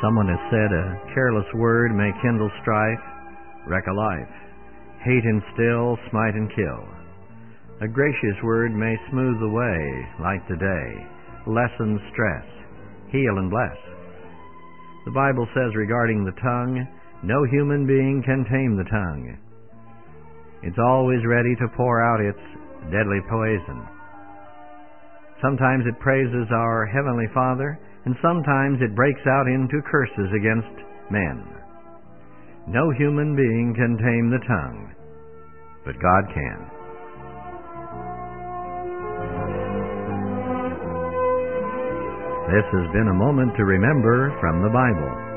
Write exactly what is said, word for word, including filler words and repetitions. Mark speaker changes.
Speaker 1: Someone has said a careless word may kindle strife, wreck a life, hate instill, smite and kill. A gracious word may smooth the way, light the day, lessen stress, heal and bless. The Bible says regarding the tongue, no human being can tame the tongue. It's always ready to pour out its deadly poison. Sometimes it praises our Heavenly Father, and sometimes it breaks out into curses against men. No human being can tame the tongue, but God can. This has been a moment to remember from the Bible.